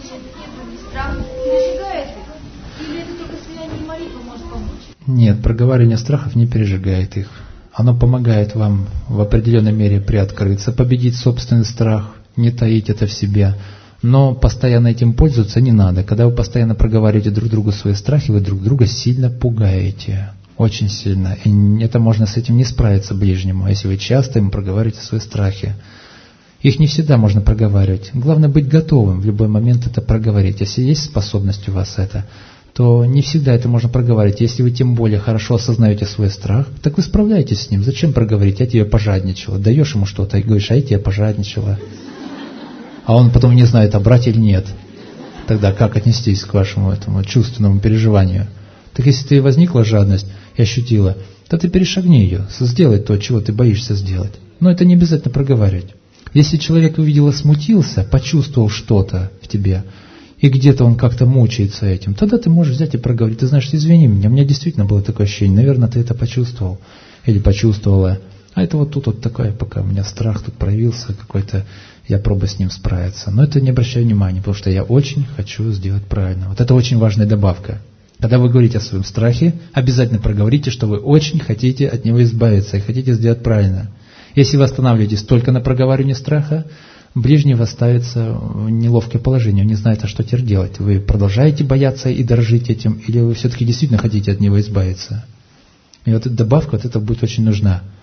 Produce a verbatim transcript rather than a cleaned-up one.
Страх пережигает их? Или это только слияние и молитва может помочь? Нет, проговаривание страхов не пережигает их. Оно помогает вам в определенной мере приоткрыться, победить собственный страх, не таить это в себе. Но постоянно этим пользоваться не надо. Когда вы постоянно проговариваете друг другу свои страхи, вы друг друга сильно пугаете. Очень сильно. И это можно с этим не справиться ближнему, если вы часто ему проговариваете свои страхи. Их не всегда можно проговаривать. Главное быть готовым в любой момент это проговорить. Если есть способность у вас это, то не всегда это можно проговорить. Если вы тем более хорошо осознаете свой страх, так вы справляетесь с ним. Зачем проговорить? Я тебе пожадничала. Даешь ему что-то и говоришь, а я тебе пожадничала. А он потом не знает, а брать или нет. Тогда как отнестись к вашему этому чувственному переживанию? Так если ты возникла жадность и ощутила, то ты перешагни ее, сделай то, чего ты боишься сделать. Но это не обязательно проговаривать. Если человек увидел и смутился, почувствовал что-то в тебе, и где-то он как-то мучается этим, тогда ты можешь взять и проговорить. Ты знаешь, извини меня, у меня действительно было такое ощущение, наверное, ты это почувствовал или почувствовала. А это вот тут вот такое, пока у меня страх тут проявился какой-то, я пробую с ним справиться. Но это не обращаю внимания, потому что я очень хочу сделать правильно. Вот это очень важная добавка. Когда вы говорите о своем страхе, обязательно проговорите, что вы очень хотите от него избавиться и хотите сделать правильно. Если вы останавливаетесь только на проговаривании страха, ближний вас ставится в неловкое положение, он не знает, а что теперь делать. Вы продолжаете бояться и дорожить этим, или вы все-таки действительно хотите от него избавиться? И вот эта добавка, вот это будет очень нужна.